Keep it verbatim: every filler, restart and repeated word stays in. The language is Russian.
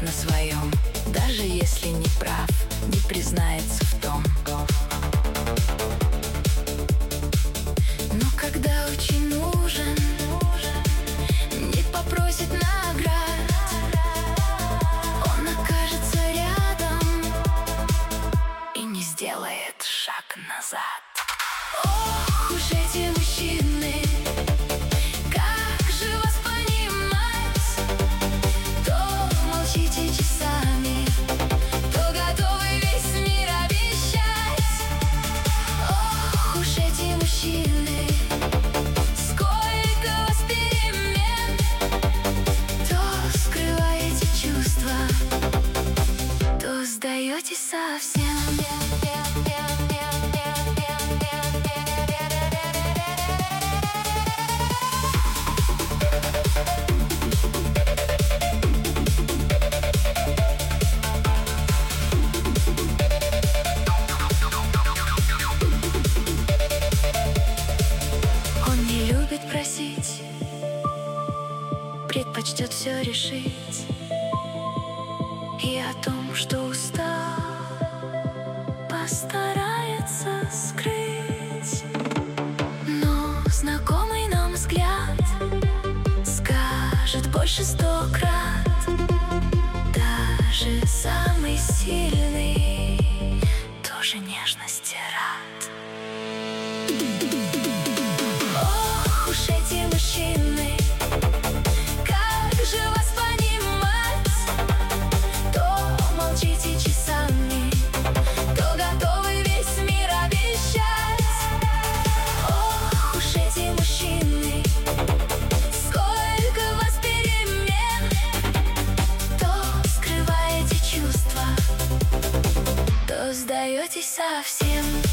на своем, даже если не прав, не признается в том. Но когда очень нужен, не попросит наград, он окажется рядом и не сделает шаг назад. Ох уж эти мужчины, как же вас понимать? То молчите часами, то готовы весь мир обещать. Ох уж эти мужчины, сколько вас перемен, то скрываете чувства, то сдаетесь совсем. Просить, предпочтет все решить, и о том, что устал, постарается скрыть. Но знакомый нам взгляд скажет больше сто крат. Даже самый сильный тоже нежности рад. Уж эти мужчины, как же вас понимать? То молчите часами, то готовы весь мир обещать. Ох уж эти мужчины, сколько вас перемен, то скрываете чувства, то сдаетесь совсем.